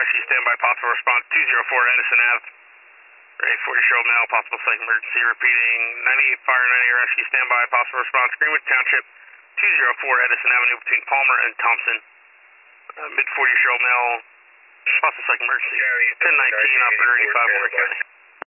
Rescue, standby, possible response 204 Edison Ave. Ready, 40-year-old male, possible psych emergency, repeating 98 Fire, 98 Rescue, standby, possible response Greenwood Township, 204 Edison Avenue between Palmer and Thompson. Mid 40-year-old male, possible psych emergency, 1019, operator 85 Warner County.